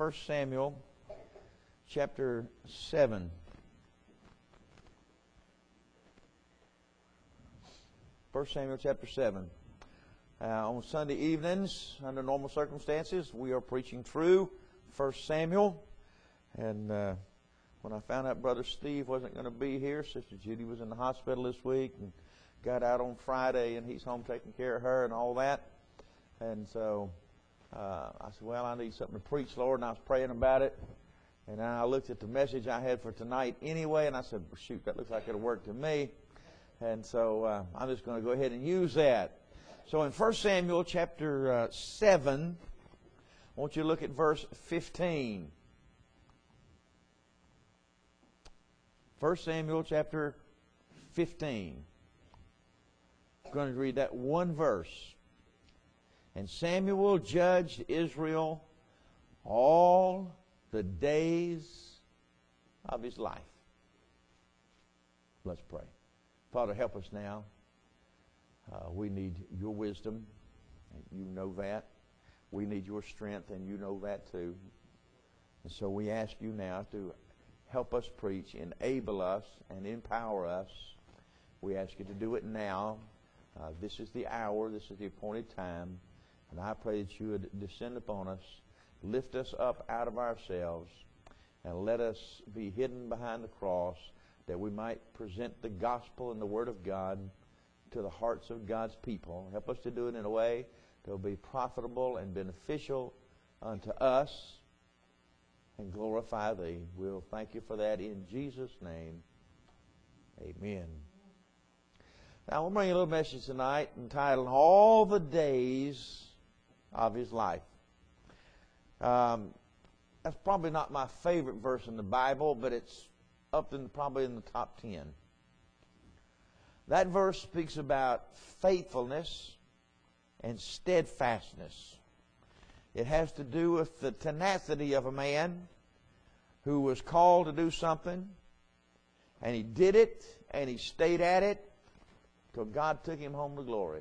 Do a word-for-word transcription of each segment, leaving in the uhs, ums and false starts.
First Samuel chapter seven. First Samuel chapter seven. Uh, on Sunday evenings, under normal circumstances, we are preaching through First Samuel. And uh, when I found out Brother Steve wasn't going to be here, Sister Judy was in the hospital this week and got out on Friday, and he's home taking care of her and all that. And so uh, I said, well, I need something to preach, Lord, and I was praying about it. And then I looked at the message I had for tonight anyway, and I said, well, shoot, that looks like it'll work to me. And so uh, I'm just going to go ahead and use that. So in First Samuel chapter uh, seven, I want you to look at verse fifteen. First Samuel chapter fifteen. I'm going to read that one verse. And Samuel judged Israel all the days of his life. Let's pray. Father, help us now. Uh, we need your wisdom, and you know that. We need your strength, and you know that too. And so we ask you now to help us preach, enable us, and empower us. We ask you to do it now. Uh, this is the hour. This is the appointed time. And I pray that you would descend upon us, lift us up out of ourselves, and let us be hidden behind the cross, that we might present the gospel and the word of God to the hearts of God's people. Help us to do it in a way that will be profitable and beneficial unto us and glorify thee. We'll thank you for that in Jesus' name. Amen. Now, we'll bring you a little message tonight entitled, All the Days of His Life. Um, that's probably not my favorite verse in the Bible, but it's up in probably in the top ten. That verse speaks about faithfulness and steadfastness. It has to do with the tenacity of a man who was called to do something, and he did it, and he stayed at it till God took him home to glory.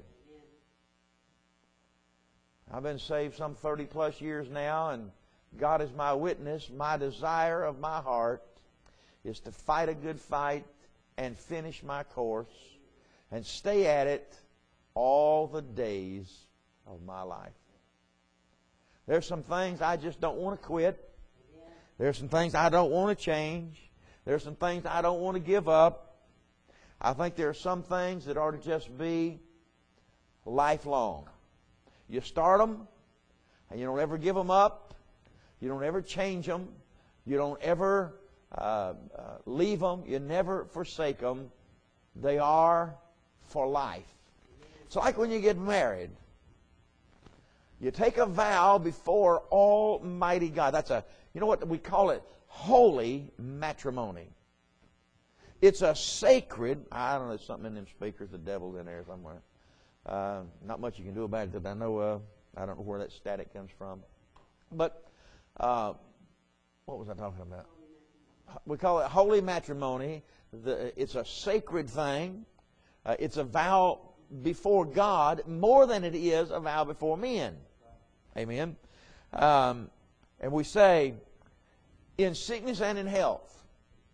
I've been saved some thirty plus years now, and God is my witness. My desire of my heart is to fight a good fight and finish my course and stay at it all the days of my life. There's some things I just don't want to quit. There's some things I don't want to change. There's some things I don't want to give up. I think there are some things that ought to just be lifelong. You start them, and you don't ever give them up. You don't ever change them. You don't ever uh, uh, leave them. You never forsake them. They are for life. It's like when you get married. You take a vow before Almighty God. That's a, you know what we call it? Holy matrimony. It's a sacred, I don't know, there's something in them speakers, the devil's in there somewhere. Uh, not much you can do about it that I know of. I don't know where that static comes from. But, uh, what was I talking about? We call it holy matrimony. The, it's a sacred thing. Uh, it's a vow before God more than it is a vow before men. Amen. Um, and we say, in sickness and in health,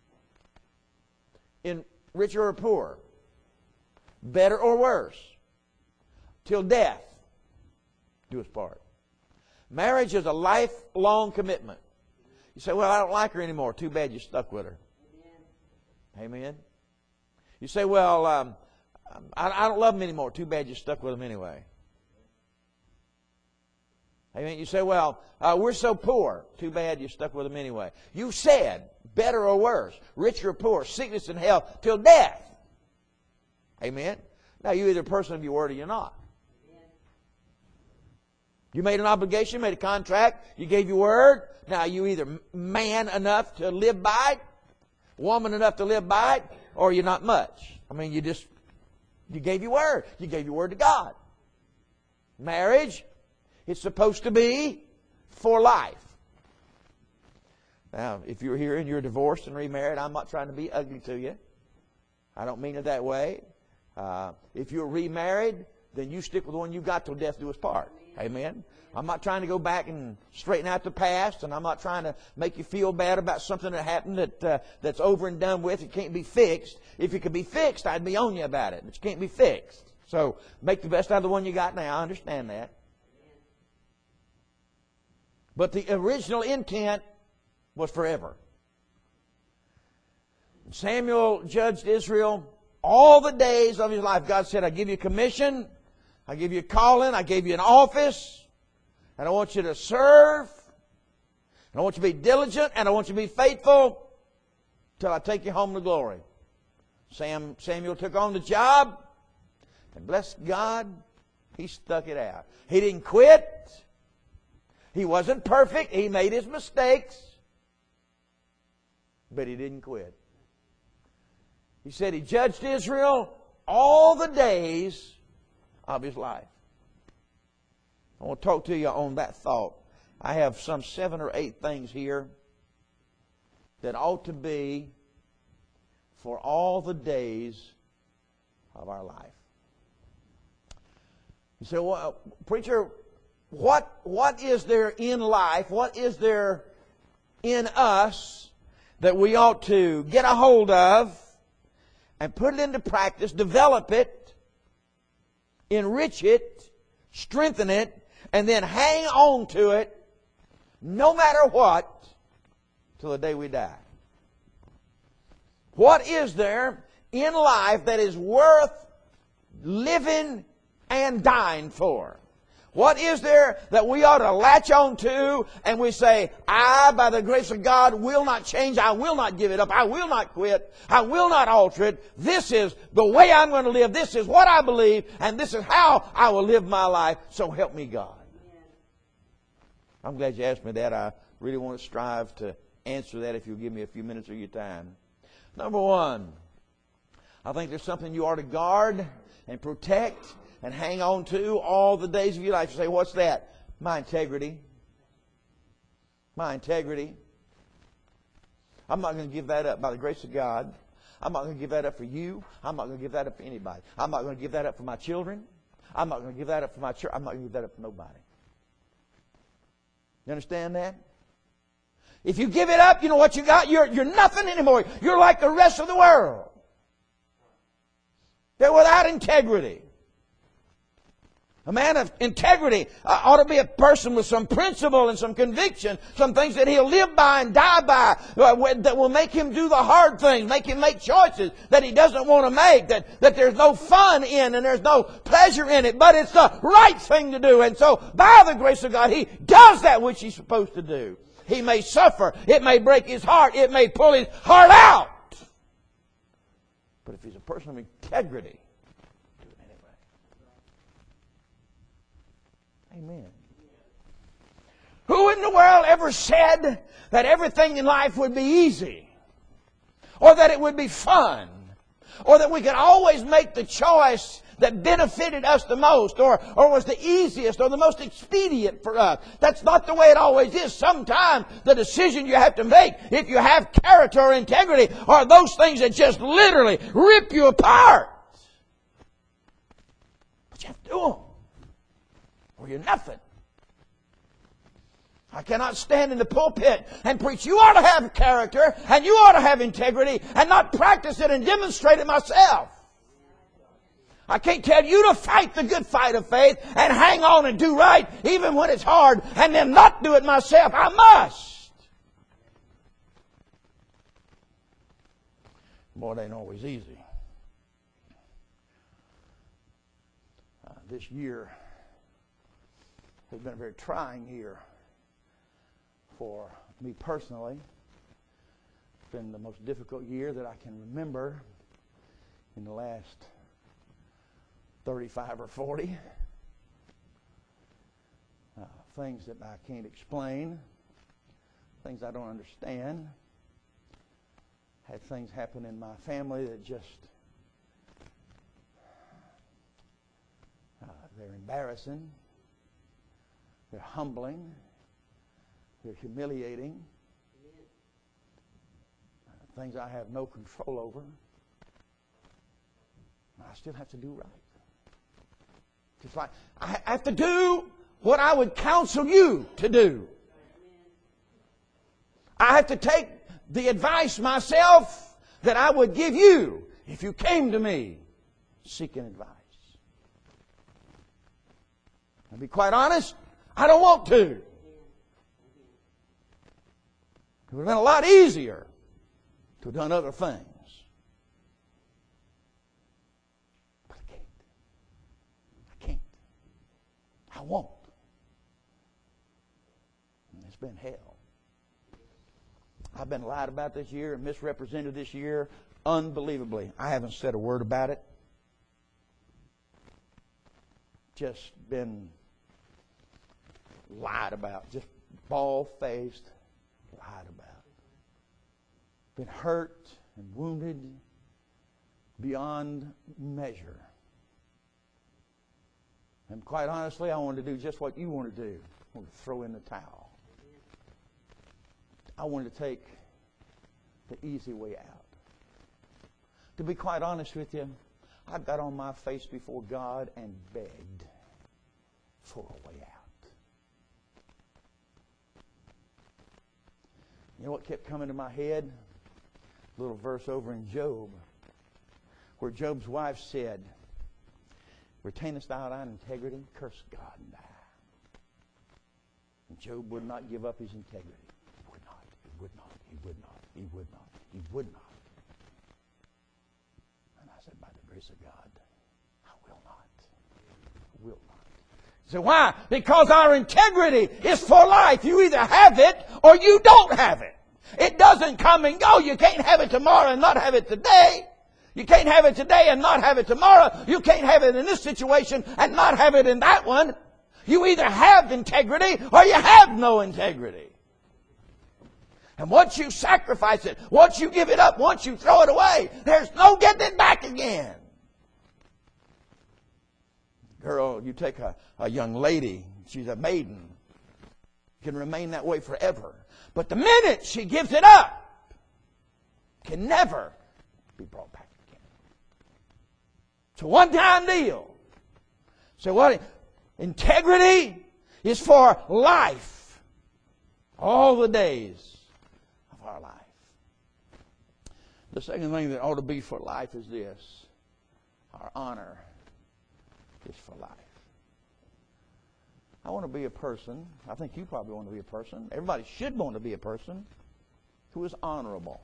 in rich or poor, better or worse, till death do us part. Marriage is a lifelong commitment. You say, well, I don't like her anymore. Too bad you're stuck with her. Amen. Amen. You say, well, um, I, I don't love him anymore. Too bad you're stuck with him anyway. Amen. You say, well, uh, we're so poor. Too bad you're stuck with him anyway. You said, better or worse, rich or poor, sickness and health, till death. Amen. Now, you're either a person of your word or you're not. You made an obligation, made a contract, you gave your word. Now, you either man enough to live by it, woman enough to live by it, or you're not much. I mean, you just, you gave your word. You gave your word to God. Marriage, it's supposed to be for life. Now, if you're here and you're divorced and remarried, I'm not trying to be ugly to you. I don't mean it that way. Uh, if you're remarried, then you stick with the one you got till death do us part. Amen. I'm not trying to go back and straighten out the past, and I'm not trying to make you feel bad about something that happened that uh, that's over and done with. It can't be fixed. If it could be fixed, I'd be on you about it. But it can't be fixed. So make the best out of the one you got now. I understand that. But the original intent was forever. Samuel judged Israel all the days of his life. God said, I give you a commission, I give you a calling, I gave you an office, and I want you to serve, and I want you to be diligent, and I want you to be faithful till I take you home to glory. Sam, Samuel took on the job, and bless God, he stuck it out. He didn't quit. He wasn't perfect. He made his mistakes, but he didn't quit. He said he judged Israel all the days of his life. I want to talk to you on that thought. I have some seven or eight things here that ought to be for all the days of our life. You say, well, preacher, what, what is there in life, what is there in us that we ought to get a hold of and put it into practice, develop it, enrich it, strengthen it, and then hang on to it no matter what till the day we die? What is there in life that is worth living and dying for? What is there that we ought to latch on to and we say, I, by the grace of God, will not change. I will not give it up. I will not quit. I will not alter it. This is the way I'm going to live. This is what I believe. And this is how I will live my life. So help me God. I'm glad you asked me that. I really want to strive to answer that if you'll give me a few minutes of your time. Number one, I think there's something you ought to guard and protect and hang on to all the days of your life. You say, what's that? My integrity. My integrity. I'm not going to give that up by the grace of God. I'm not going to give that up for you. I'm not going to give that up for anybody. I'm not going to give that up for my children. I'm not going to give that up for my church. I'm not going to give that up for nobody. You understand that? If you give it up, you know what you got? You're, you're nothing anymore. You're like the rest of the world. They're without integrity. A man of integrity uh, ought to be a person with some principle and some conviction, some things that he'll live by and die by, uh, that will make him do the hard things, make him make choices that he doesn't want to make, that, that there's no fun in and there's no pleasure in it, but it's the right thing to do. And so, by the grace of God, he does that which he's supposed to do. He may suffer. It may break his heart. It may pull his heart out. But if he's a person of integrity, amen. Who in the world ever said that everything in life would be easy? Or that it would be fun? Or that we could always make the choice that benefited us the most? Or, or was the easiest or the most expedient for us? That's not the way it always is. Sometimes the decision you have to make, if you have character or integrity, are those things that just literally rip you apart. But you have to do them, or you're nothing. I cannot stand in the pulpit and preach, you ought to have character and you ought to have integrity, and not practice it and demonstrate it myself. I can't tell you to fight the good fight of faith and hang on and do right even when it's hard, and then not do it myself. I must. Boy, it ain't always easy. Uh, this year has been a very trying year for me personally. It's been the most difficult year that I can remember in the last thirty-five or forty. Uh, things that I can't explain, things I don't understand. Had things happen in my family that just, uh, they're embarrassing. They're humbling. They're humiliating. Uh, things I have no control over. I still have to do right. Just like I have to do what I would counsel you to do. I have to take the advice myself that I would give you if you came to me seeking advice. I'll be quite honest, I don't want to. It would have been a lot easier to have done other things. But I can't. I can't. I won't. And it's been hell. I've been lied about this year and misrepresented this year unbelievably. I haven't said a word about it. Just been lied about. Just bald-faced lied about. Been hurt and wounded beyond measure. And quite honestly, I wanted to do just what you want to do. I want to throw in the towel. I wanted to take the easy way out. To be quite honest with you, I got on my face before God and begged for a way out. You know what kept coming to my head? A little verse over in Job, where Job's wife said, "Retainest thou thine integrity? Curse God and die." And Job would not give up his integrity. He would not. He would not. He would not. He would not. He would not. And I said, by the grace of God, I will not. I will not. So why? Because our integrity is for life. You either have it or you don't have it. It doesn't come and go. You can't have it tomorrow and not have it today. You can't have it today and not have it tomorrow. You can't have it in this situation and not have it in that one. You either have integrity or you have no integrity. And once you sacrifice it, once you give it up, once you throw it away, there's no getting it back again. Girl, you take a, a young lady, she's a maiden, can remain that way forever. But the minute she gives it up, can never be brought back again. It's a one-time deal. So what? Integrity is for life. All the days of our life. The second thing that ought to be for life is this. Our honor is for life. I want to be a person, I think you probably want to be a person, everybody should want to be a person who is honorable.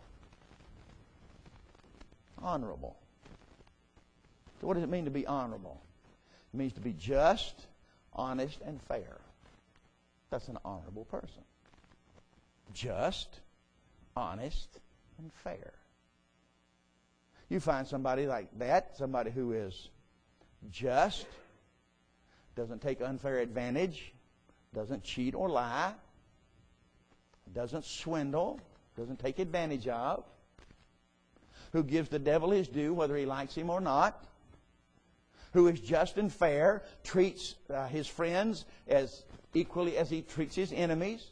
Honorable. So what does it mean to be honorable? It means to be just, honest, and fair. That's an honorable person. Just, honest, and fair. You find somebody like that, somebody who is just, doesn't take unfair advantage, doesn't cheat or lie, doesn't swindle, doesn't take advantage of, who gives the devil his due whether he likes him or not, who is just and fair, treats uh, his friends as equally as he treats his enemies,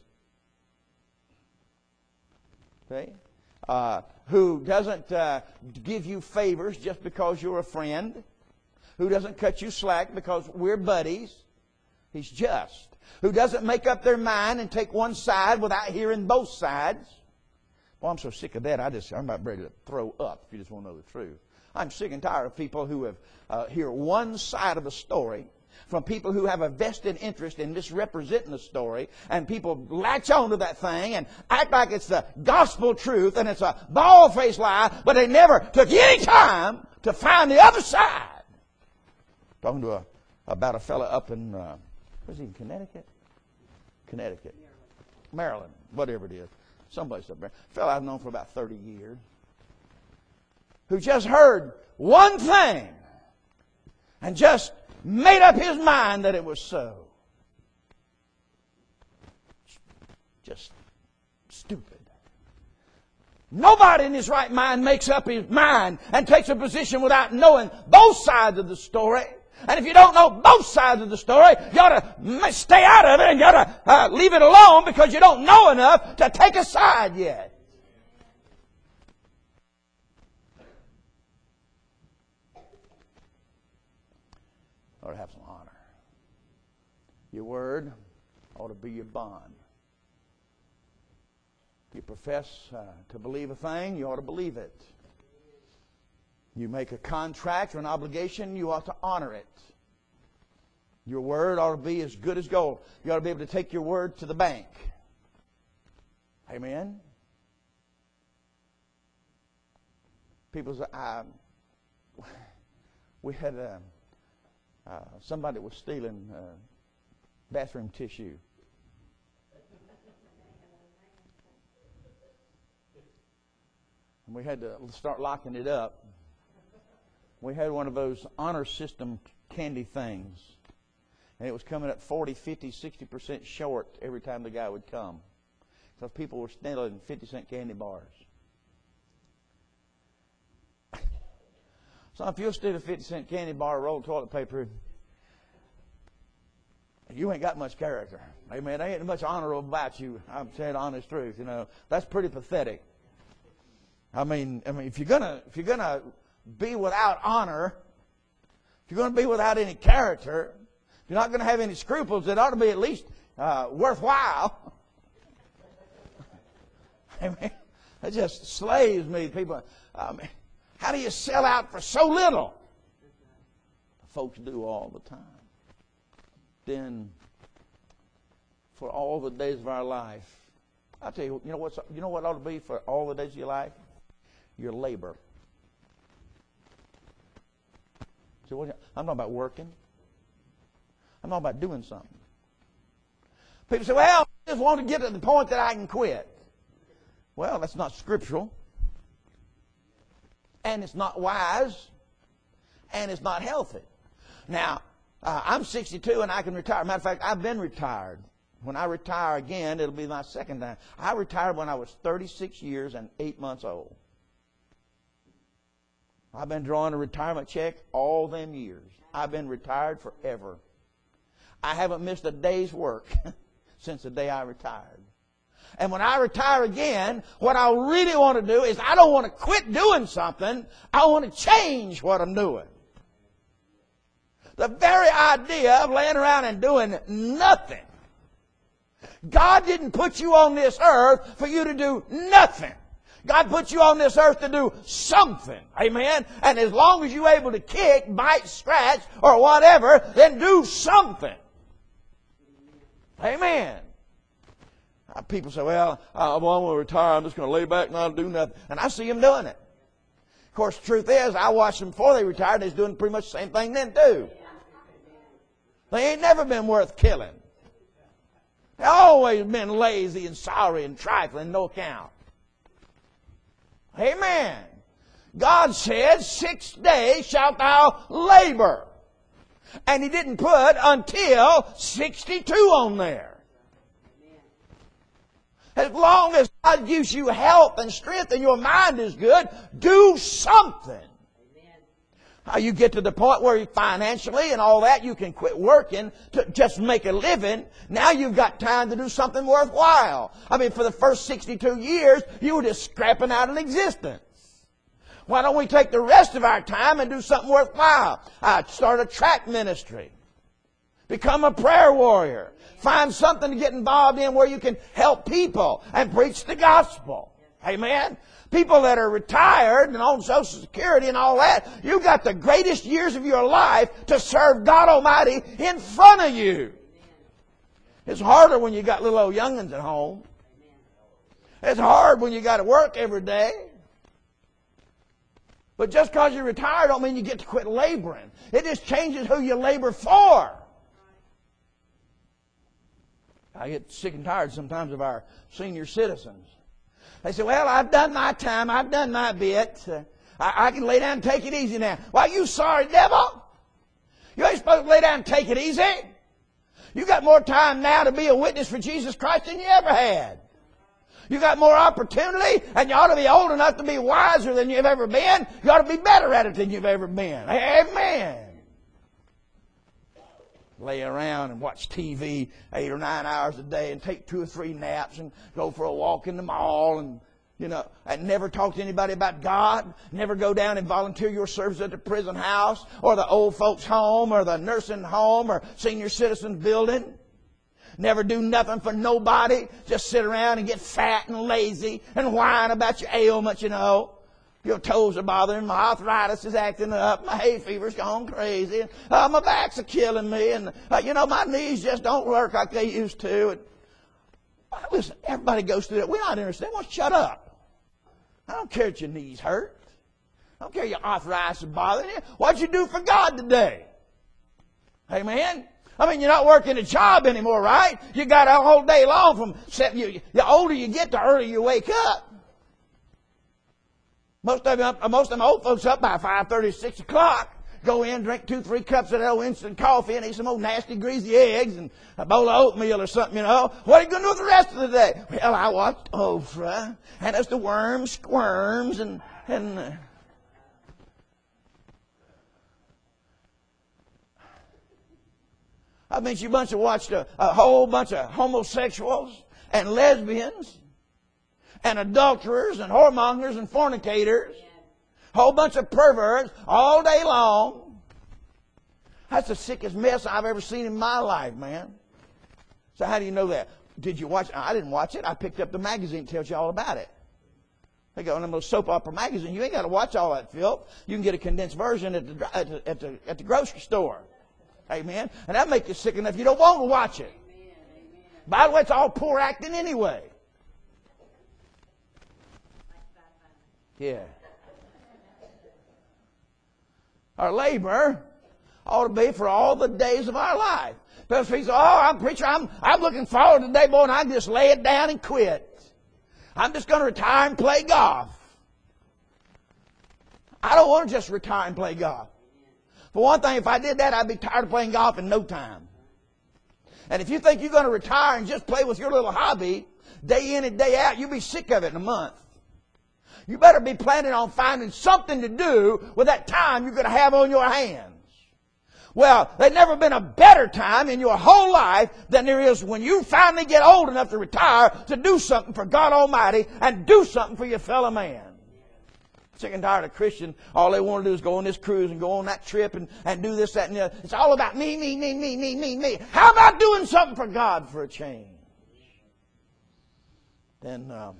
okay? Uh, who doesn't uh, give you favors just because you're a friend, who doesn't cut you slack because we're buddies. He's just. Who doesn't make up their mind and take one side without hearing both sides. Well, I'm so sick of that, I just, I'm about ready to throw up, if you just want to know the truth. I'm sick and tired of people who have uh, hear one side of the story from people who have a vested interest in misrepresenting the story, and people latch on to that thing and act like it's the gospel truth and it's a bald-faced lie, but they never took any time to find the other side. Talking to a, about a fella up in, uh, where's he, in Connecticut? Connecticut. Maryland, whatever it is. Someplace up there. A fella I've known for about thirty years. Who just heard one thing and just made up his mind that it was so. Just stupid. Nobody in his right mind makes up his mind and takes a position without knowing both sides of the story. And if you don't know both sides of the story, you ought to stay out of it and you ought to uh, leave it alone because you don't know enough to take a side yet. Ought to have some honor. Your word ought to be your bond. You profess uh, to believe a thing, you ought to believe it. You make a contract or an obligation, you ought to honor it. Your word ought to be as good as gold. You ought to be able to take your word to the bank. Amen? People say, I, we had a, uh, somebody was stealing uh, bathroom tissue. And we had to start locking it up. We had one of those honor system candy things. And it was coming up forty, fifty, sixty percent short every time the guy would come. Because people were stealing fifty cent candy bars. So if you'll steal a fifty cent candy bar, roll of toilet paper, you ain't got much character. Amen. There ain't much honorable about you. I'm saying the honest truth. You know, that's pretty pathetic. I mean, I mean, if you're gonna, if you're gonna be without honor, if you're gonna be without any character, if you're not gonna have any scruples, it ought to be at least uh, worthwhile. I mean, it just slaves me. People, I mean, how do you sell out for so little? Folks do all the time. Then, for all the days of our life, I'll tell you, you know what's, you know what ought to be for all the days of your life? Your labor. So what, I'm talking about working. I'm talking about doing something. People say, well, I just want to get to the point that I can quit. Well, that's not scriptural. And it's not wise. And it's not healthy. Now, uh, I'm sixty-two and I can retire. Matter of fact, I've been retired. When I retire again, it'll be my second time. I retired when I was thirty-six years and eight months old. I've been drawing a retirement check all them years. I've been retired forever. I haven't missed a day's work since the day I retired. And when I retire again, what I really want to do is I don't want to quit doing something. I want to change what I'm doing. The very idea of laying around and doing nothing. God didn't put you on this earth for you to do nothing. God put you on this earth to do something. Amen? And as long as you're able to kick, bite, scratch, or whatever, then do something. Amen. Uh, people say, well, I want to retire. I'm just going to lay back and not do nothing. And I see them doing it. Of course, the truth is, I watched them before they retired, and they're doing pretty much the same thing then, too. They ain't never been worth killing. They've always been lazy and sorry and trifling, no account. Amen. God said, six days shalt thou labor. And He didn't put until sixty-two on there. As long as God gives you health and strength and your mind is good, do something. How you get to the point where financially and all that, you can quit working to just make a living. Now you've got time to do something worthwhile. I mean, for the first sixty-two years, you were just scrapping out an existence. Why don't we take the rest of our time and do something worthwhile? Uh, start a tract ministry. Become a prayer warrior. Find something to get involved in where you can help people and preach the gospel. Amen? People that are retired and on Social Security and all that, you've got the greatest years of your life to serve God Almighty in front of you. It's harder when you got little old young'uns at home. It's hard when you got to work every day. But just because you're retired don't mean you get to quit laboring. It just changes who you labor for. I get sick and tired sometimes of our senior citizens. They say, well, I've done my time. I've done my bit. Uh, I, I can lay down and take it easy now. Why, you sorry devil? You ain't supposed to lay down and take it easy. You got more time now to be a witness for Jesus Christ than you ever had. You got more opportunity, and you ought to be old enough to be wiser than you've ever been. You ought to be better at it than you've ever been. Amen. Lay around and watch T V eight or nine hours a day and take two or three naps and go for a walk in the mall and, you know, and never talk to anybody about God. Never go down and volunteer your service at the prison house or the old folks home or the nursing home or senior citizens building. never do nothing for nobody, just sit around and get fat and lazy and whine about your ailments, you know. Your toes are bothering, my arthritis is acting up, my hay fever's gone crazy, and uh, my back's are killing me, and uh, you know, my knees just don't work like they used to. And, well, listen, everybody goes through that. We're not interested. Well, shut up. I don't care if your knees hurt. I don't care if your arthritis is bothering you. What'd you do for God today? Amen? I mean, you're not working a job anymore, right? You got a whole day long from, you, the older you get, the earlier you wake up. Most of them, most of them old folks up by five thirty, six o'clock. Go in, drink two, three cups of that old instant coffee and eat some old nasty, greasy eggs and a bowl of oatmeal or something, you know. What are you going to do with the rest of the day? Well, I watched Oprah, and as the worm squirms and, and, uh, I mean, you bunch of watched a, a whole bunch of homosexuals and lesbians and adulterers and whoremongers and fornicators, a whole bunch of perverts all day long. That's the sickest mess I've ever seen in my life, man. So how do you know that? Did you watch it? I didn't watch it. I picked up the magazine that tells you all about it. They got one of those soap opera magazines. You ain't got to watch all that filth. You can get a condensed version at the, at the, at the, at the grocery store. Amen. And that'll make you sick enough you don't want to watch it. Amen. Amen. By the way, it's all poor acting anyway. Yeah. Our labor ought to be for all the days of our life. Because he says, oh, I'm preacher, I'm, I'm looking forward to the day, boy, and I can just lay it down and quit. I'm just going to retire and play golf. I don't want to just retire and play golf. For one thing, if I did that, I'd be tired of playing golf in no time. And if you think you're going to retire and just play with your little hobby, day in and day out, you'll be sick of it in a month. You better be planning on finding something to do with that time you're going to have on your hands. Well, there's never been a better time in your whole life than there is when you finally get old enough to retire to do something for God Almighty and do something for your fellow man. Sick and tired of Christians, all they want to do is go on this cruise and go on that trip and, and do this, that, and the other. It's all about me, me, me, me, me, me, me. How about doing something for God for a change? Then, um,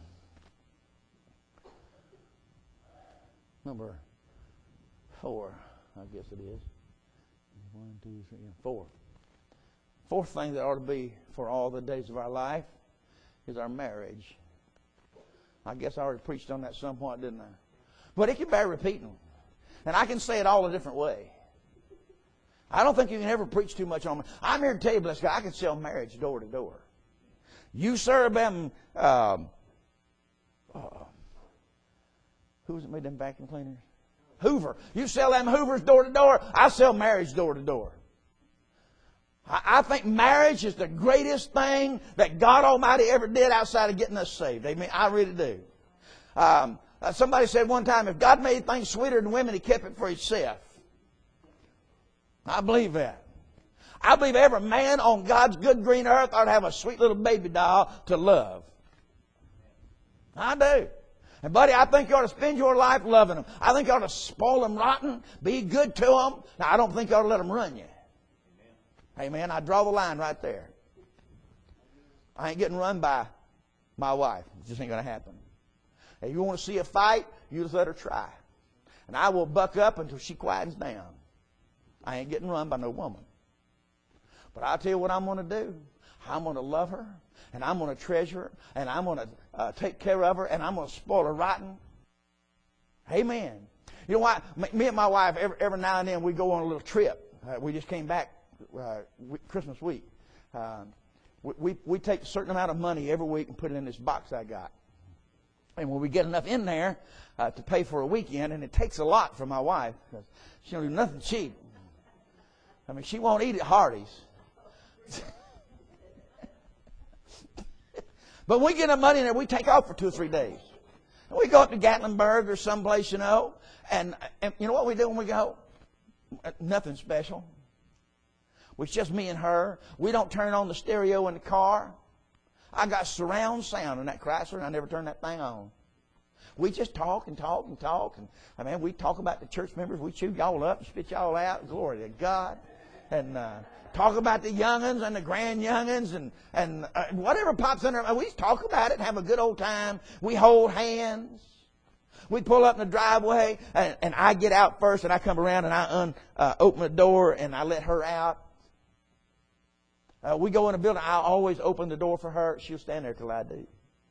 number four, I guess it is. One, two, three, four. Fourth thing that ought to be for all the days of our life is our marriage. I guess I already preached on that some point, didn't I? But it can bear repeating. And I can say it all a different way. I don't think you can ever preach too much on it. I'm here to tell you, bless God, I can sell marriage door to door. You serve them, um, uh, who's it made them vacuum cleaners? Hoover. You sell them Hoovers door to door. I sell marriage door to door. I, I think marriage is the greatest thing that God Almighty ever did outside of getting us saved. Amen. I really do. Um, Uh, somebody said one time, if God made things sweeter than women, He kept it for Himself. I believe that. I believe every man on God's good green earth ought to have a sweet little baby doll to love. I do. And buddy, I think you ought to spend your life loving them. I think you ought to spoil them rotten, be good to them. Now, I don't think you ought to let them run you. Amen. Amen. I draw the line right there. I ain't getting run by my wife. It just ain't going to happen. If you want to see a fight, you just let her try. And I will buck up until she quietens down. I ain't getting run by no woman. But I'll tell you what I'm going to do. I'm going to love her, and I'm going to treasure her, and I'm going to uh, take care of her, and I'm going to spoil her rotten. Amen. You know what? Me and my wife, every, every now and then, we go on a little trip. Uh, we just came back uh, Christmas week. Uh, we, we, we take a certain amount of money every week and put it in this box I got. And when we get enough in there uh, to pay for a weekend, and it takes a lot for my wife, because she don't do nothing cheap. I mean, she won't eat at Hardee's. But when we get enough money in there, we take off for two or three days. And we go up to Gatlinburg or someplace, you know. And, and you know what we do when we go? Nothing special. It's just me and her. We don't turn on the stereo in the car. I got surround sound in that Chrysler, and I never turn that thing on. We just talk and talk and talk. And I mean, we talk about the church members. We chew y'all up and spit y'all out. Glory to God. and uh, talk about the young'uns and the grand young'uns and, and uh, whatever pops in our, we talk about it and have a good old time. We hold hands. We pull up in the driveway, and, and I get out first, and I come around, and I un, uh, open the door, and I let her out. Uh, we go in the building. I always open the door for her. She'll stand there till I do.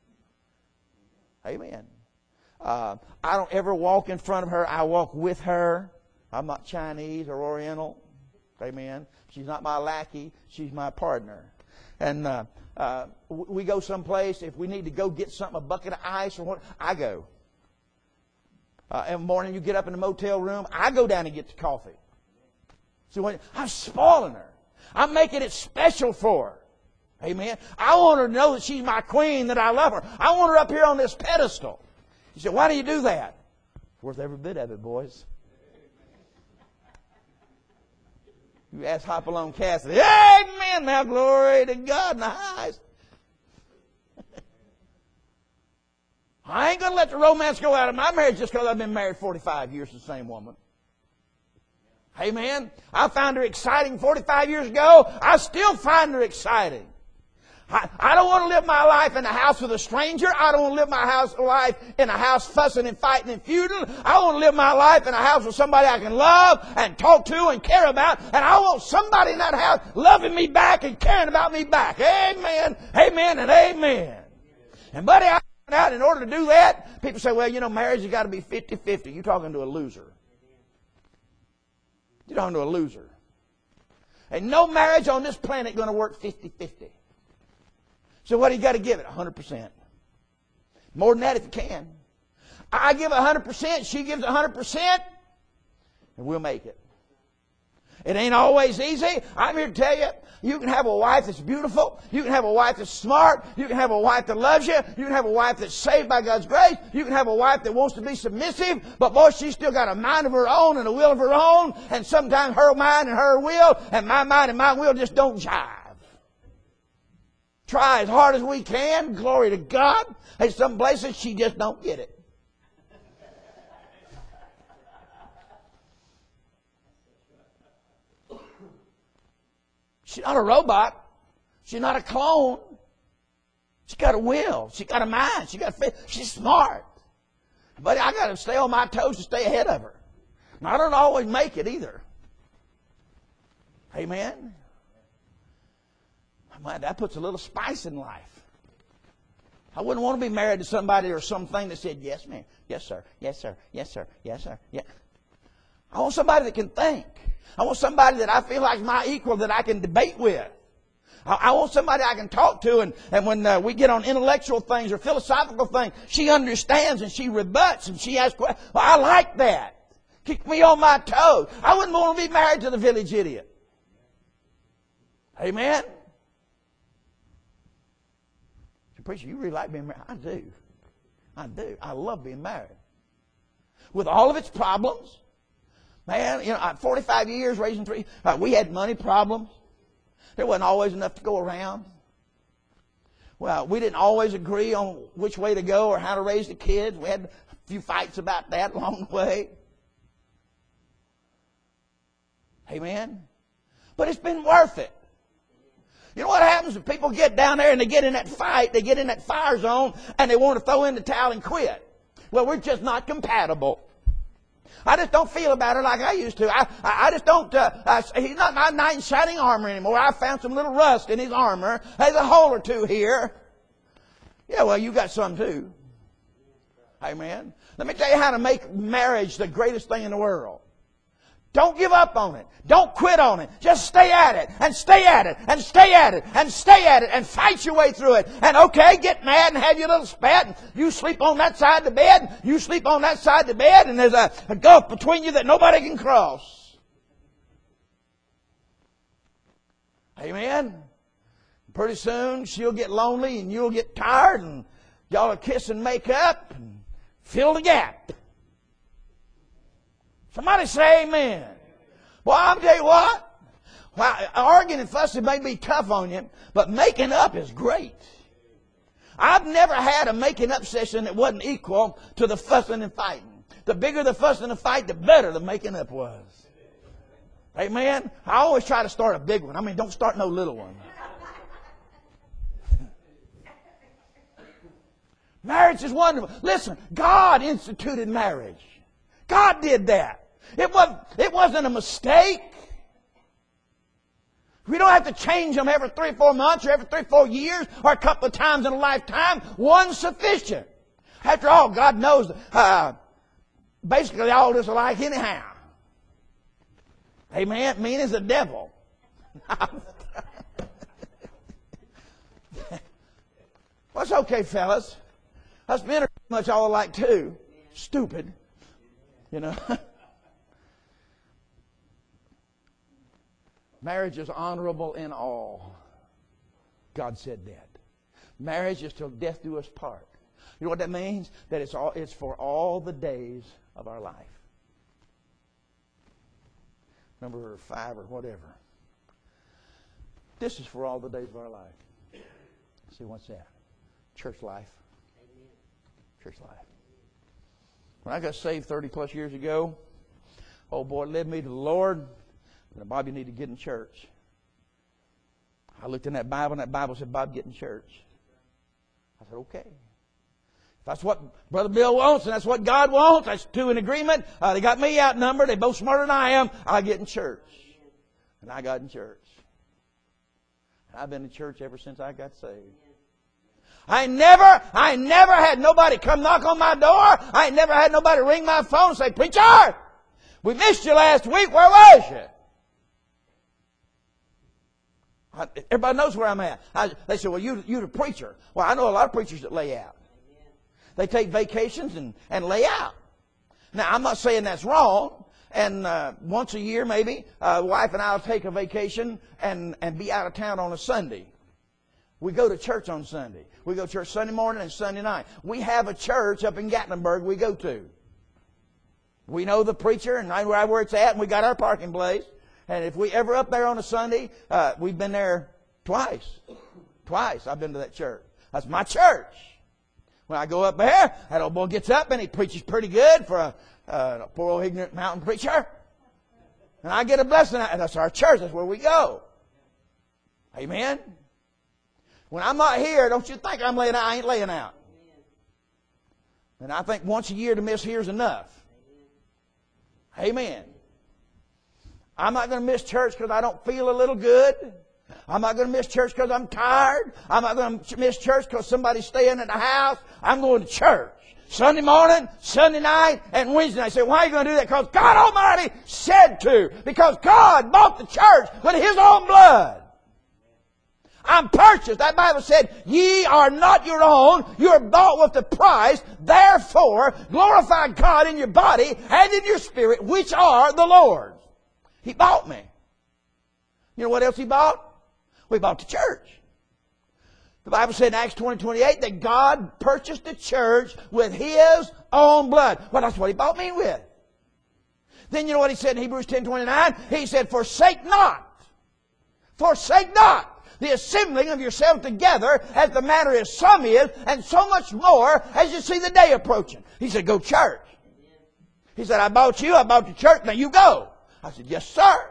Amen. Uh, I don't ever walk in front of her. I walk with her. I'm not Chinese or Oriental. Amen. She's not my lackey. She's my partner. And uh, uh, we go someplace. If we need to go get something, a bucket of ice or what, I go. Uh, in the morning, you get up in the motel room. I go down and get the coffee. See, when, I'm spoiling her. I'm making it special for her. Amen. I want her to know that she's my queen, that I love her. I want her up here on this pedestal. You say, why do you do that? It's worth every bit of it, boys. You ask Hopalong Cassidy, amen, now glory to God in the highest. I ain't going to let the romance go out of my marriage just because I've been married forty-five years to the same woman. Amen. I found her exciting forty-five years ago. I still find her exciting. I, I don't want to live my life in a house with a stranger. I don't want to live my house life in a house fussing and fighting and feuding. I want to live my life in a house with somebody I can love and talk to and care about. And I want somebody in that house loving me back and caring about me back. Amen, amen, and amen. And buddy, I found out in order to do that, people say, well, you know, marriage has got to be fifty-fifty. You're talking to a loser. You're talking to a loser. Ain't no marriage on this planet going to work fifty-fifty. So what do you got to give it? one hundred percent. More than that if you can. I give one hundred percent, she gives one hundred percent, and we'll make it. It ain't always easy. I'm here to tell you, you can have a wife that's beautiful. You can have a wife that's smart. You can have a wife that loves you. You can have a wife that's saved by God's grace. You can have a wife that wants to be submissive. But boy, she's still got a mind of her own and a will of her own. And sometimes her mind and her will and my mind and my will just don't jive. Try as hard as we can. Glory to God. In some places she just don't get it. She's not a robot. She's not a clone. She's got a will. She's got a mind. She got a faith. She's smart. But I got to stay on my toes to stay ahead of her. And I don't always make it either. Amen. Man, that puts a little spice in life. I wouldn't want to be married to somebody or something that said, yes, ma'am, yes, sir, yes, sir, yes, sir, yes, sir. Yeah. I want somebody that can think. I want somebody that I feel like is my equal that I can debate with. I, I want somebody I can talk to, and, and when uh, we get on intellectual things or philosophical things, she understands and she rebuts and she asks questions. Well, I like that. Keep me on my toes. I wouldn't want to be married to the village idiot. Amen. Preacher, you really like being married? I do. I do. I love being married. With all of its problems. Man, you know, forty-five years raising three. Uh, we had money problems. There wasn't always enough to go around. Well, we didn't always agree on which way to go or how to raise the kids. We had a few fights about that along the way. Amen. But it's been worth it. You know what happens if people get down there and they get in that fight, they get in that fire zone, and they want to throw in the towel and quit? Well, we're just not compatible. I just don't feel about her like I used to. I, I, I just don't, uh, uh, he's not my knight in shining armor anymore. I found some little rust in his armor. There's a hole or two here. Yeah, well, you got some too. Amen. Let me tell you how to make marriage the greatest thing in the world. Don't give up on it. Don't quit on it. Just stay at it and stay at it and stay at it and stay at it and fight your way through it. And okay, get mad and have your little spat. And you sleep on that side of the bed. You sleep on that side of the bed. And there's a, a gulf between you that nobody can cross. Amen. Pretty soon she'll get lonely and you'll get tired and y'all will kiss and make up and fill the gap. Somebody say amen. Well, I'll tell you what. Well, arguing and fussing may be tough on you, but making up is great. I've never had a making up session that wasn't equal to the fussing and fighting. The bigger the fussing and fight, the better the making up was. Amen? I always try to start a big one. I mean, don't start no little one. Marriage is wonderful. Listen, God instituted marriage. God did that. It wasn't, it wasn't a mistake. We don't have to change them every three or four months or every three or four years or a couple of times in a lifetime. One's sufficient. After all, God knows uh, basically all this alike anyhow. Amen? Mean as the devil. Well, it's okay, fellas. Us men are pretty much all alike too. Stupid. You know. Marriage is honorable in all. God said that. Marriage is till death do us part. You know what that means? That it's all, it's for all the days of our life. Number five or whatever. This is for all the days of our life. See, what's that? Church life. Amen. Church life. When I got saved thirty plus years ago, old boy led me to the Lord. And Bob, you need to get in church. I looked in that Bible, and that Bible said, Bob, get in church. I said, okay. If that's what Brother Bill wants, and that's what God wants, that's two in agreement. Uh, they got me outnumbered. They're both smarter than I am. I'll get in church. And I got in church. And I've been in church ever since I got saved. I never, I never had nobody come knock on my door. I never had nobody ring my phone and say, Preacher, we missed you last week. Where was you? I, everybody knows where I'm at. I, they say, well, you, you're the preacher. Well, I know a lot of preachers that lay out. They take vacations and, and lay out. Now, I'm not saying that's wrong. And uh, once a year, maybe, uh, wife and I will take a vacation and, and be out of town on a Sunday. We go to church on Sunday. We go to church Sunday morning and Sunday night. We have a church up in Gatlinburg we go to. We know the preacher and right where it's at, and we got our parking place. And if we ever up there on a Sunday, uh, we've been there twice. Twice I've been to that church. That's my church. When I go up there, that old boy gets up and he preaches pretty good for a, uh, a poor old ignorant mountain preacher. And I get a blessing. And that's our church. That's where we go. Amen? When I'm not here, don't you think I'm laying out. I ain't laying out. And I think once a year to miss here is enough. Amen. I'm not going to miss church because I don't feel a little good. I'm not going to miss church because I'm tired. I'm not going to miss church because somebody's staying at the house. I'm going to church. Sunday morning, Sunday night, and Wednesday night. I say, why are you going to do that? Because God Almighty said to. Because God bought the church with His own blood. I'm purchased. That Bible said, ye are not your own. You are bought with the price. Therefore, glorify God in your body and in your spirit, which are the Lord's. He bought me. You know what else He bought? We bought the church. The Bible said in Acts twenty, twenty-eight that God purchased the church with His own blood. Well, that's what He bought me with. Then you know what He said in Hebrews ten, twenty-nine? He said, forsake not. Forsake not the assembling of yourselves together as the manner is some is, and so much more as you see the day approaching. He said, go church. He said, I bought you, I bought the church, now you go. I said, yes, sir.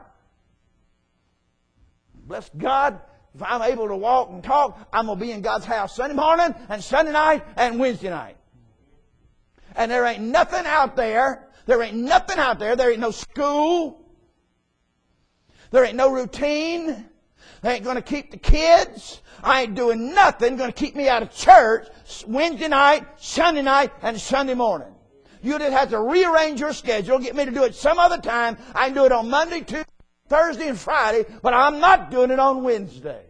Bless God. If I'm able to walk and talk, I'm going to be in God's house Sunday morning and Sunday night and Wednesday night. And there ain't nothing out there. There ain't nothing out there. There ain't no school. There ain't no routine. They ain't going to keep the kids. I ain't doing nothing going to keep me out of church Wednesday night, Sunday night, and Sunday morning. You just have to rearrange your schedule, get me to do it some other time. I can do it on Monday, Tuesday, Thursday, and Friday, but I'm not doing it on Wednesday.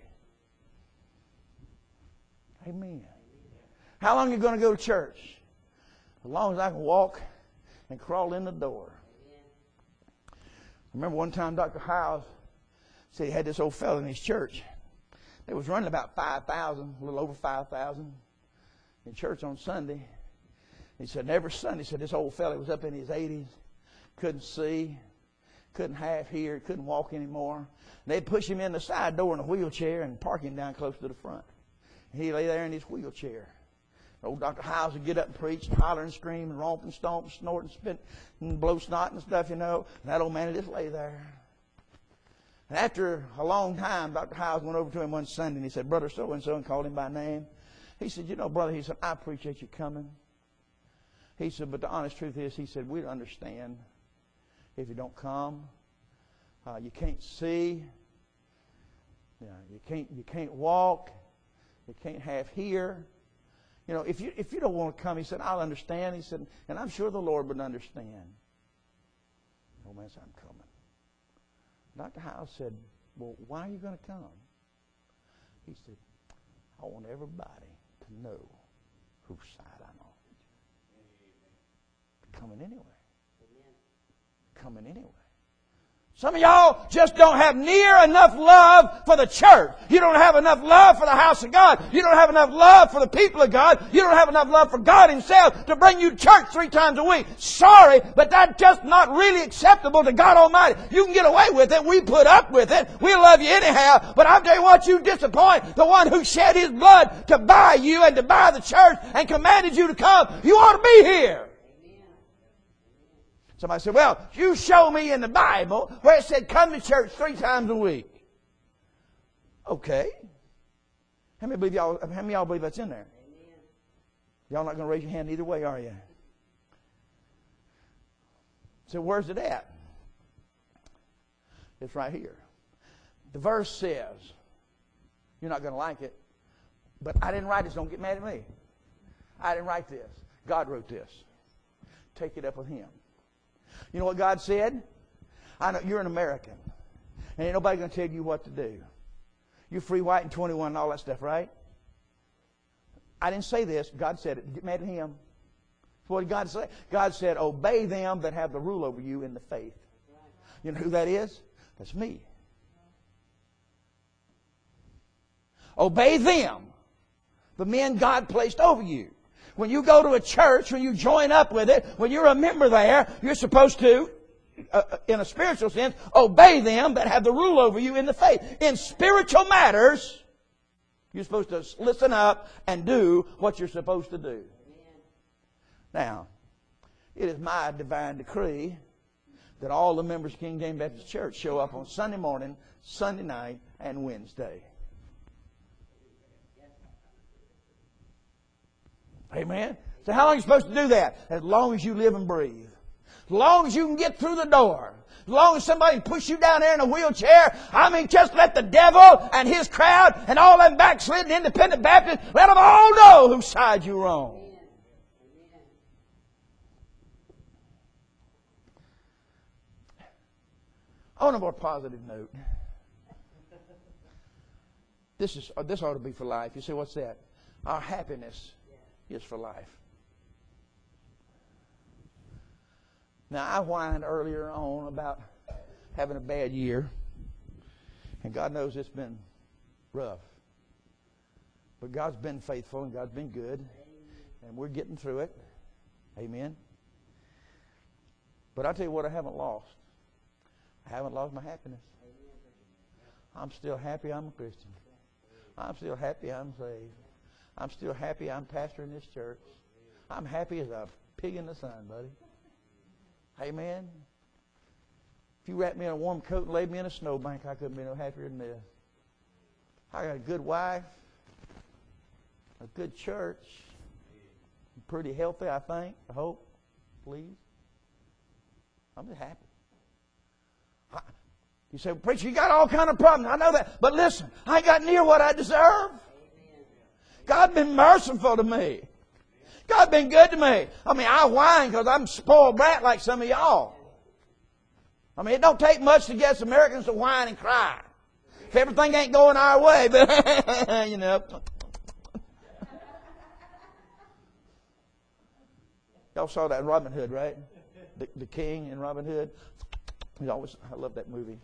Amen. How long are you going to go to church? As long as I can walk and crawl in the door. I remember one time Doctor Howes said he had this old fellow in his church. They was running about five thousand, a little over five thousand in church on Sunday. He said, every Sunday, he said, this old fellow was up in his eighties, couldn't see, couldn't half hear, couldn't walk anymore. And they'd push him in the side door in a wheelchair and park him down close to the front. And he lay there in his wheelchair. Old Doctor Howes would get up and preach and holler and scream and romp and stomp and snort and spit and blow snot and stuff, you know. And that old man would just lay there. And after a long time, Doctor Howes went over to him one Sunday and he said, Brother so-and-so, and called him by name. He said, you know, brother, he said, I appreciate you coming. He said, but the honest truth is, he said, we'd understand if you don't come. Uh, you can't see. You know, you can't you can't walk. You can't half hear. You know, if you if you don't want to come, he said, I'll understand. He said, and I'm sure the Lord would understand. Oh man said, I'm coming. Doctor Howes said, well, why are you going to come? He said, I want everybody to know whose side I'm on. Coming anyway. Coming anyway. Some of y'all just don't have near enough love for the church. You don't have enough love for the house of God. You don't have enough love for the people of God. You don't have enough love for God Himself to bring you to church three times a week. Sorry, but that's just not really acceptable to God Almighty. You can get away with it. We put up with it. We love you anyhow. But I'll tell you what, you disappoint the one who shed His blood to buy you and to buy the church and commanded you to come. You ought to be here. Somebody said, well, you show me in the Bible where it said come to church three times a week. Okay. How many believe y'all, how many of y'all believe that's in there? Amen. Y'all not going to raise your hand either way, are you? So where's it at? It's right here. The verse says, you're not going to like it, but I didn't write this. Don't get mad at me. I didn't write this. God wrote this. Take it up with Him. You know what God said? I know you're an American. And ain't nobody going to tell you what to do. You're free, white, and twenty-one and all that stuff, right? I didn't say this. God said it. Get mad at Him. What did God say? God said, obey them that have the rule over you in the faith. You know who that is? That's me. Obey them, the men God placed over you. When you go to a church, when you join up with it, when you're a member there, you're supposed to, uh, in a spiritual sense, obey them that have the rule over you in the faith. In spiritual matters, you're supposed to listen up and do what you're supposed to do. Now, it is my divine decree that all the members of King James Baptist Church show up on Sunday morning, Sunday night, and Wednesday. Amen. So how long are you supposed to do that? As long as you live and breathe. As long as you can get through the door. As long as somebody can push you down there in a wheelchair. I mean, just let the devil and his crowd and all them backslidden independent Baptists, let them all know whose side you're on. On a more positive note, this is this ought to be for life. You say, what's that? Our happiness is for life. Now, I whined earlier on about having a bad year, and God knows it's been rough. But God's been faithful, and God's been good, and we're getting through it. Amen. But I'll tell you what I haven't lost. I haven't lost my happiness. I'm still happy I'm a Christian. I'm still happy I'm saved. I'm still happy I'm pastoring this church. I'm happy as a pig in the sun, buddy. Amen. If you wrapped me in a warm coat and laid me in a snowbank, I couldn't be no happier than this. I got a good wife, a good church, pretty healthy, I think, I hope, please. I'm just happy. I, you say, preacher, you got all kind of problems. I know that. But listen, I ain't got near what I deserve. God's been merciful to me. God's been good to me. I mean, I whine because I'm a spoiled brat like some of y'all. I mean, it don't take much to get us Americans to whine and cry. If everything ain't going our way, but, you know. Y'all saw that in Robin Hood, right? The, the king in Robin Hood. He always, I love that movie.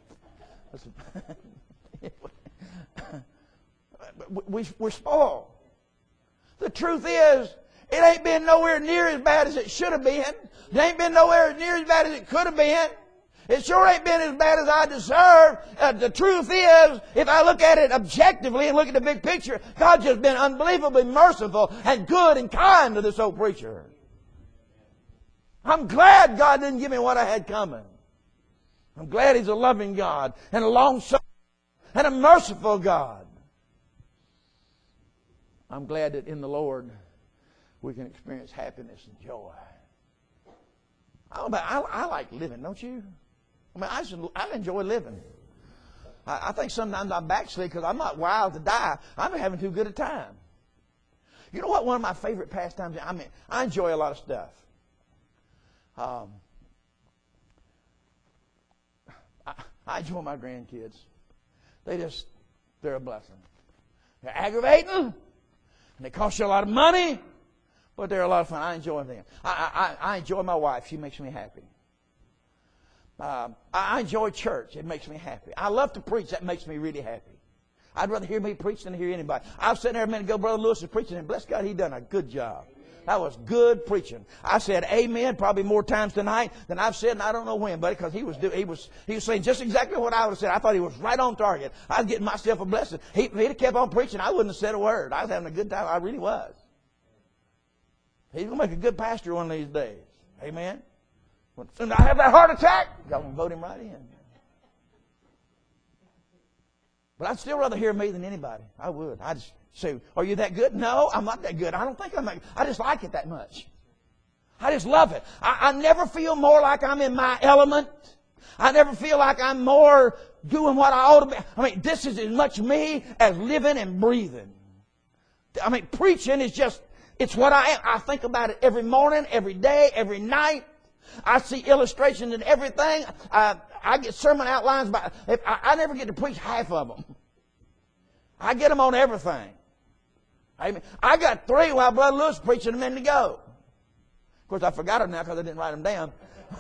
we, we're spoiled. The truth is, it ain't been nowhere near as bad as it should have been. It ain't been nowhere near as bad as it could have been. It sure ain't been as bad as I deserve. Uh, the truth is, if I look at it objectively and look at the big picture, God's just been unbelievably merciful and good and kind to this old preacher. I'm glad God didn't give me what I had coming. I'm glad He's a loving God and a long-suffering and a merciful God. I'm glad that in the Lord we can experience happiness and joy. I, I, I like living, don't you? I mean, I, just, I enjoy living. I, I think sometimes I backslid because I'm not wild to die. I'm having too good a time. You know what? One of my favorite pastimes. I mean, I enjoy a lot of stuff. Um, I, I enjoy my grandkids. They just, they're a blessing. They're aggravating, and they cost you a lot of money, but they're a lot of fun. I enjoy them. I, I, I enjoy my wife. She makes me happy. Um, I enjoy church. It makes me happy. I love to preach. That makes me really happy. I'd rather hear me preach than hear anybody. I was sitting there a minute ago, Brother Lewis was preaching, and bless God, he done a good job. That was good preaching. I said amen probably more times tonight than I've said, and I don't know when, buddy, because he was do, he was he was saying just exactly what I would have said. I thought he was right on target. I was getting myself a blessing. He, if he'd have kept on preaching, I wouldn't have said a word. I was having a good time. I really was. He's going to make a good pastor one of these days. Amen. When soon as I have that heart attack, y'all going to vote him right in. But I'd still rather hear me than anybody. I would. I just say, are you that good? No, I'm not that good. I don't think I'm that good. I just like it that much. I just love it. I, I never feel more like I'm in my element. I never feel like I'm more doing what I ought to be. I mean, this is as much me as living and breathing. I mean, preaching is just, it's what I am. I think about it every morning, every day, every night. I see illustrations and everything. Uh, I get sermon outlines, but if, I, I never get to preach half of them. I get them on everything. Amen. I got three while Brother Lewis preaching a minute ago. Of course, I forgot them now because I didn't write them down.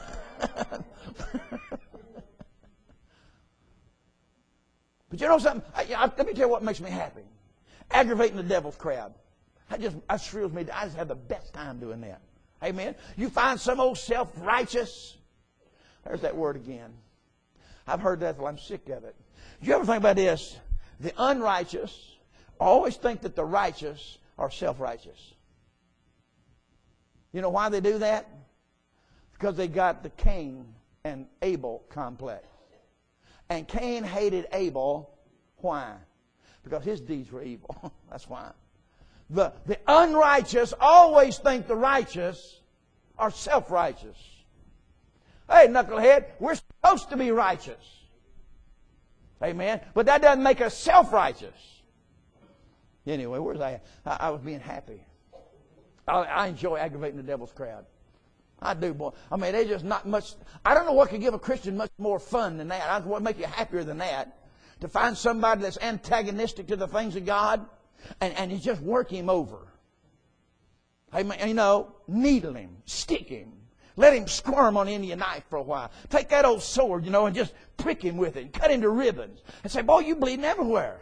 But you know something? I, I, let me tell you what makes me happy. Aggravating the devil's crowd. I just, that thrills me. I just have the best time doing that. Amen. You find some old self-righteous. There's that word again. I've heard that till I'm sick of it. Do you ever think about this? The unrighteous always think that the righteous are self-righteous. You know why they do that? Because they got the Cain and Abel complex. And Cain hated Abel. Why? Because his deeds were evil. That's why. The, the unrighteous always think the righteous are self-righteous. Hey, knucklehead, we're supposed to be righteous. Amen. But that doesn't make us self-righteous. Anyway, where's I? I, I was being happy. I, I enjoy aggravating the devil's crowd. I do, boy. I mean, there's just not much. I don't know what could give a Christian much more fun than that. I don't know what would make you happier than that. To find somebody that's antagonistic to the things of God. And, and you just work him over. Amen. You know, needle him, stick him, let him squirm on the end of your knife for a while. Take that old sword, you know, and just prick him with it, cut him to ribbons, and say, "Boy, you bleeding everywhere."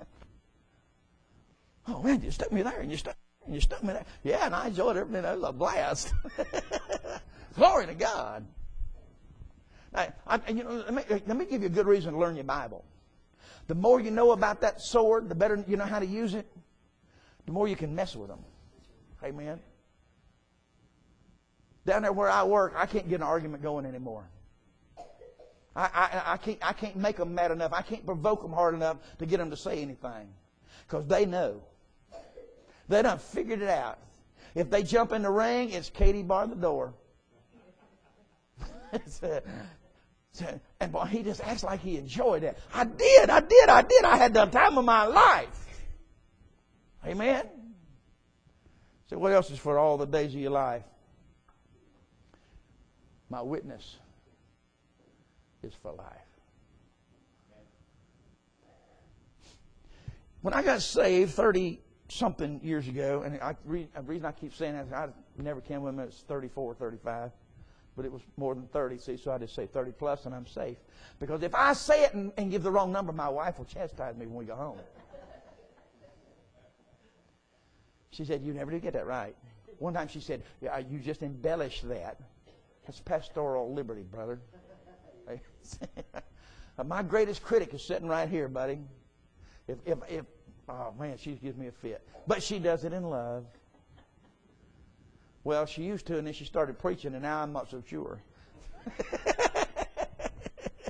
Oh man, you stuck me there, and you stuck, and you stuck me there. Yeah, and I enjoyed it. It was a blast. Glory to God. Now, I, you know, let me, let me give you a good reason to learn your Bible. The more you know about that sword, the better you know how to use it, the more you can mess with them. Amen. Down there where I work, I can't get an argument going anymore. I, I, I, can't, I can't make them mad enough. I can't provoke them hard enough to get them to say anything. Because they know. They done figured it out. If they jump in the ring, it's Katie bar the door. It's a, And boy, he just acts like he enjoyed that. I did, I did, I did. I had the time of my life. Amen. So what else is for all the days of your life? My witness is for life. When I got saved thirty-something years ago, and I, the reason I keep saying that is I never can remember it's thirty-four, thirty-five. But it was more than thirty, see, so I just say thirty plus and I'm safe. Because if I say it and, and give the wrong number, my wife will chastise me when we go home. She said, "You never did get that right." One time she said, "Yeah, you just embellished that." That's pastoral liberty, brother. My greatest critic is sitting right here, buddy. If, if, if, oh man, she gives me a fit. But she does it in love. Well, she used to, and then she started preaching, and now I'm not so sure.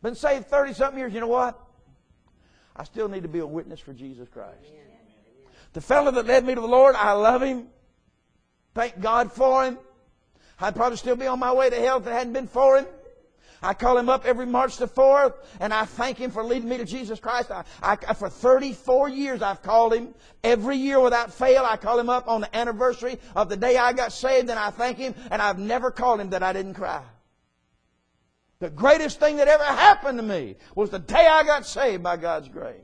Been saved thirty-something years. You know what? I still need to be a witness for Jesus Christ. The fellow that led me to the Lord, I love him. Thank God for him. I'd probably still be on my way to hell if it hadn't been for him. I call him up every March the fourth, and I thank him for leading me to Jesus Christ. I, I, for thirty-four years I've called him. Every year without fail, I call him up on the anniversary of the day I got saved, and I thank him, and I've never called him that I didn't cry. The greatest thing that ever happened to me was the day I got saved by God's grace.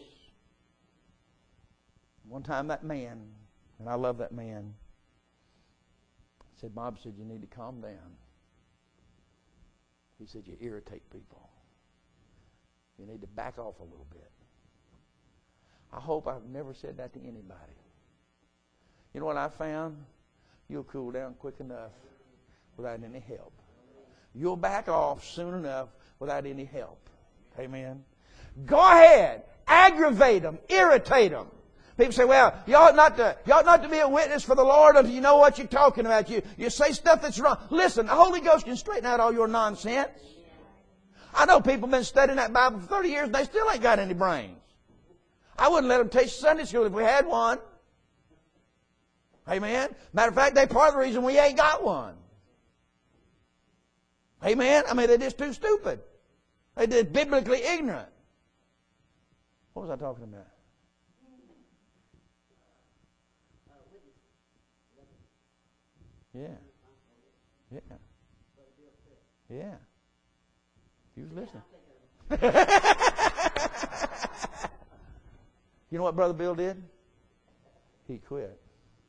One time that man, and I love that man, said, Bob said, you need to calm down. He said, you irritate people. You need to back off a little bit. I hope I've never said that to anybody. You know what I found? You'll cool down quick enough without any help. You'll back off soon enough without any help. Amen. Go ahead. Aggravate them. Irritate them. People say, well, you ought not to, you ought not to be a witness for the Lord until you know what you're talking about. You, you say stuff that's wrong. Listen, the Holy Ghost can straighten out all your nonsense. I know people have been studying that Bible for thirty years and they still ain't got any brains. I wouldn't let them teach Sunday school if we had one. Amen. Matter of fact, they're part of the reason we ain't got one. Amen. I mean, they're just too stupid. They're just biblically ignorant. What was I talking about? Yeah. Yeah. Yeah. He was listening. You know what Brother Bill did? He quit.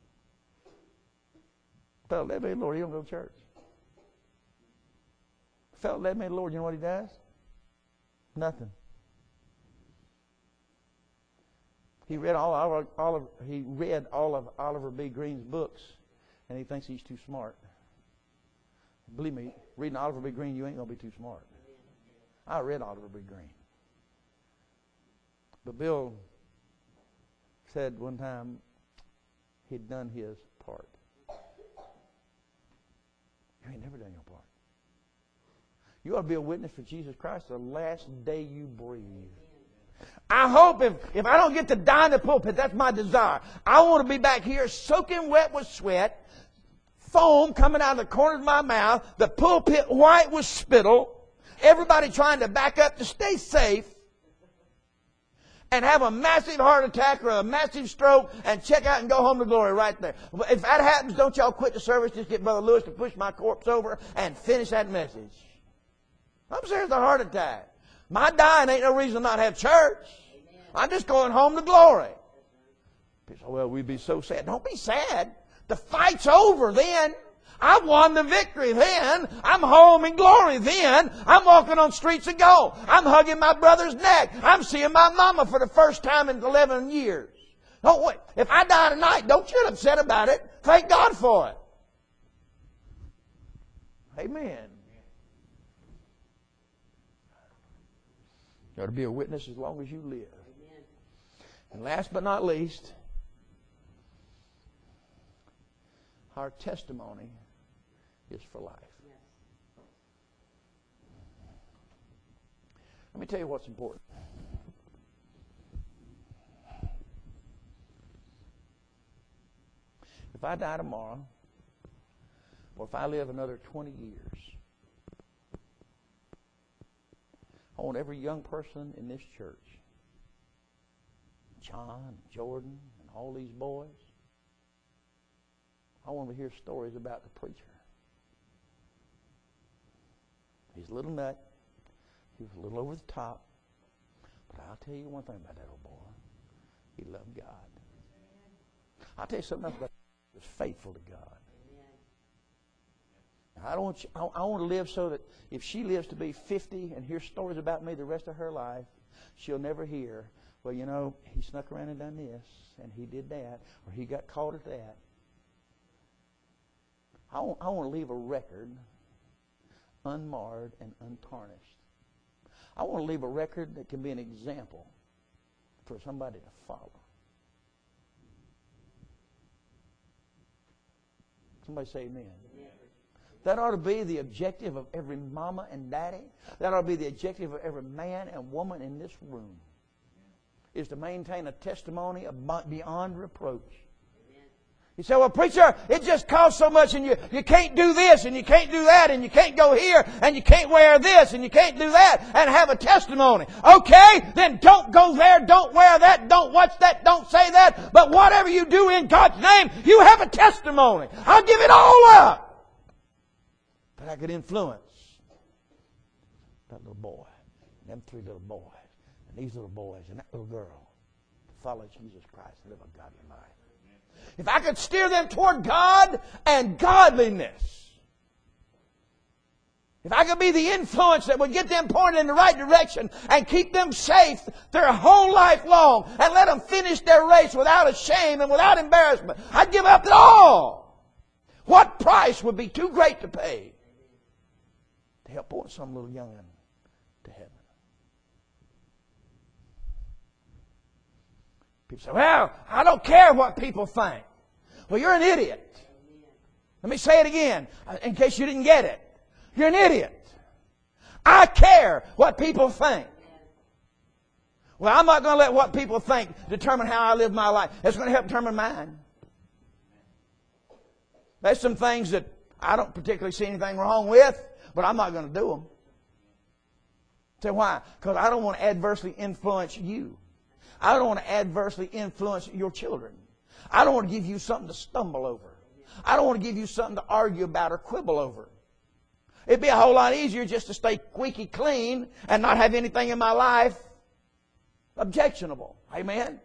Felt led by the Lord. He don't go to church. Felt led by the Lord. You know what he does? Nothing. He read all of, all of he read all of Oliver B. Green's books, and he thinks he's too smart. Believe me, reading Oliver B. Green, you ain't gonna be too smart. I read Oliver B. Green, but Bill said one time he'd done his part. You ain't never done your part. You ought to be a witness for Jesus Christ the last day you breathe. I hope if, if I don't get to die in the pulpit, that's my desire. I want to be back here soaking wet with sweat, foam coming out of the corner of my mouth, the pulpit white with spittle, everybody trying to back up to stay safe, and have a massive heart attack or a massive stroke and check out and go home to glory right there. If that happens, don't y'all quit the service. Just get Brother Lewis to push my corpse over and finish that message. I'm serious, a heart attack. My dying ain't no reason to not have church. Amen. I'm just going home to glory. People say, well, we'd be so sad. Don't be sad. The fight's over then. I've won the victory then. I'm home in glory then. I'm walking on streets of gold. I'm hugging my brother's neck. I'm seeing my mama for the first time in eleven years. Don't wait. If I die tonight, don't get upset about it. Thank God for it. Amen. You ought to be a witness as long as you live. Amen. And last but not least, our testimony is for life. Yes. Let me tell you what's important. If I die tomorrow, or if I live another twenty years, I want every young person in this church, John, Jordan, and all these boys, I want to hear stories about the preacher. He's a little nut. He was a little over the top. But I'll tell you one thing about that old boy. He loved God. I'll tell you something else about him. He was faithful to God. I don't want you, I, I want to live so that if she lives to be fifty and hears stories about me the rest of her life, she'll never hear, well, you know, he snuck around and done this, and he did that, or he got caught at that. I want, I want to leave a record unmarred and untarnished. I want to leave a record that can be an example for somebody to follow. Somebody say amen. That ought to be the objective of every mama and daddy. That ought to be the objective of every man and woman in this room, is to maintain a testimony of beyond reproach. You say, well, preacher, it just costs so much and you, you can't do this and you can't do that and you can't go here and you can't wear this and you can't do that and have a testimony. Okay, then don't go there, don't wear that, don't watch that, don't say that. But whatever you do in God's name, you have a testimony. I'll give it all up. But I could influence that little boy, and them three little boys, and these little boys, and that little girl to follow Jesus Christ and live a godly life. If I could steer them toward God and godliness, if I could be the influence that would get them pointed in the right direction and keep them safe their whole life long and let them finish their race without a shame and without embarrassment, I'd give up it all. What price would be too great to pay to help point some little young'un to heaven? People say, well, I don't care what people think. Well, you're an idiot. Let me say it again, in case you didn't get it. You're an idiot. I care what people think. Well, I'm not going to let what people think determine how I live my life. It's going to help determine mine. There's some things that I don't particularly see anything wrong with, but I'm not going to do them. Say why? Because I don't want to adversely influence you. I don't want to adversely influence your children. I don't want to give you something to stumble over. I don't want to give you something to argue about or quibble over. It'd be a whole lot easier just to stay squeaky clean and not have anything in my life objectionable. Amen?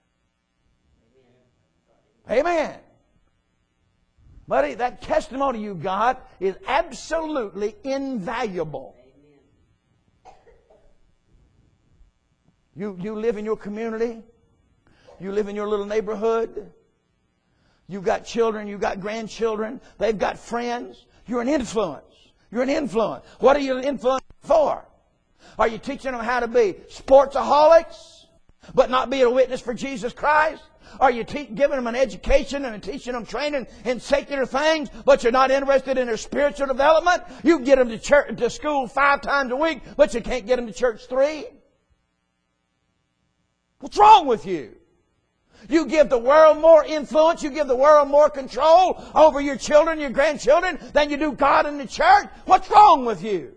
Amen. Buddy, that testimony you got is absolutely invaluable. You, you live in your community. You live in your little neighborhood. You've got children. You've got grandchildren. They've got friends. You're an influence. You're an influence. What are you influencing for? Are you teaching them how to be sportsaholics, but not be a witness for Jesus Christ? Are you te- giving them an education and teaching them training in secular things, but you're not interested in their spiritual development? You get them to church, to school five times a week, but you can't get them to church three? What's wrong with you? You give the world more influence, you give the world more control over your children, your grandchildren, than you do God and the church. What's wrong with you?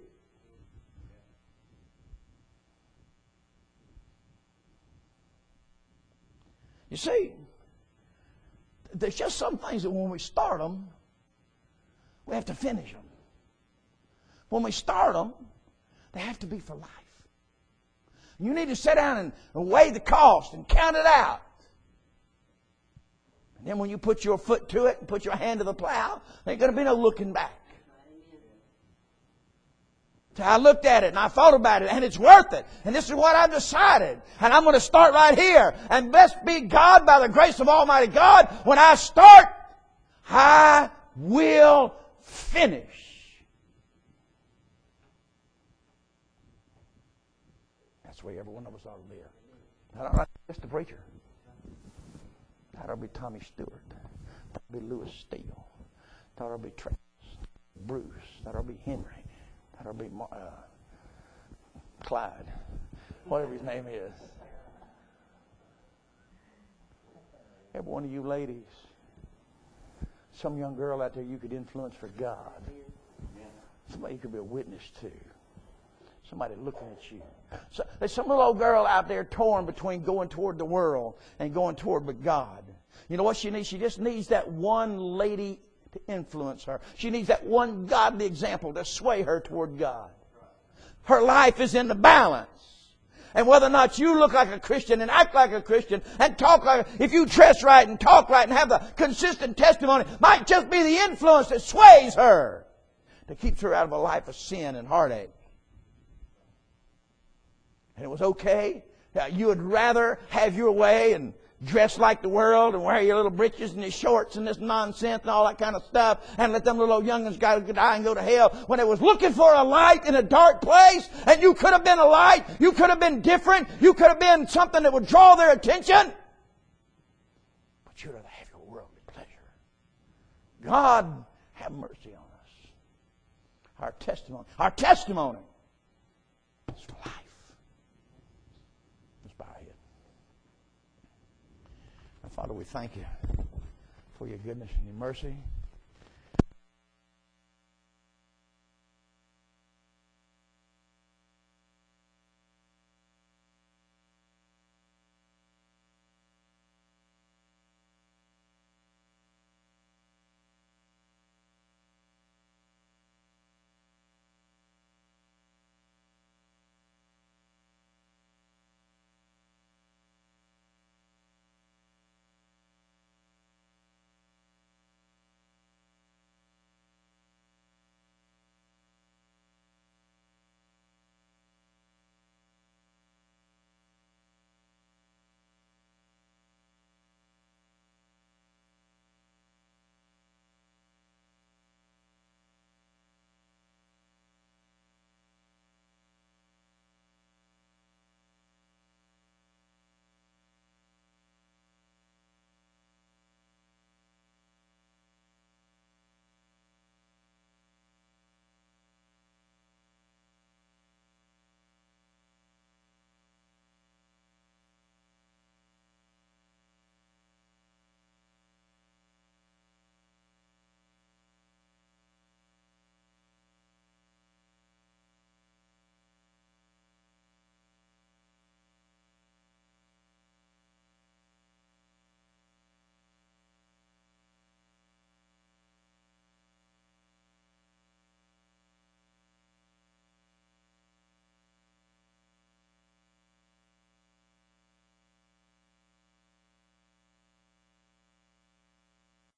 You see, there's just some things that when we start them, we have to finish them. When we start them, they have to be for life. You need to sit down and, and weigh the cost and count it out. And then when you put your foot to it and put your hand to the plow, there ain't going to be no looking back. So I looked at it and I thought about it and it's worth it. And this is what I've decided. And I'm going to start right here. And blessed be God by the grace of Almighty God. When I start, I will finish. That's the way every one of us ought to live. That ought to be just the preacher. That ought to be Tommy Stewart. That ought to be Lewis Steele. That ought to be Travis, Bruce. That ought to be Henry. That ought to be uh, Clyde. Whatever his name is. Every one of you ladies, some young girl out there you could influence for God. Somebody you could be a witness to. Somebody looking at you. So, there's some little old girl out there torn between going toward the world and going toward with God. You know what she needs? She just needs that one lady to influence her. She needs that one godly example to sway her toward God. Her life is in the balance. And whether or not you look like a Christian and act like a Christian and talk like a, if you dress right and talk right and have the consistent testimony, might just be the influence that sways her, that keeps her out of a life of sin and heartache. And it was okay. You would rather have your way and dress like the world and wear your little breeches and your shorts and this nonsense and all that kind of stuff and let them little old young'uns go die and go to hell when they was looking for a light in a dark place, and you could have been a light, you could have been different, you could have been something that would draw their attention. But you'd rather have your worldly pleasure. God have mercy on us. Our testimony. Our testimony is for life. Let's bow our head. Now, Father, we thank you for your goodness and your mercy.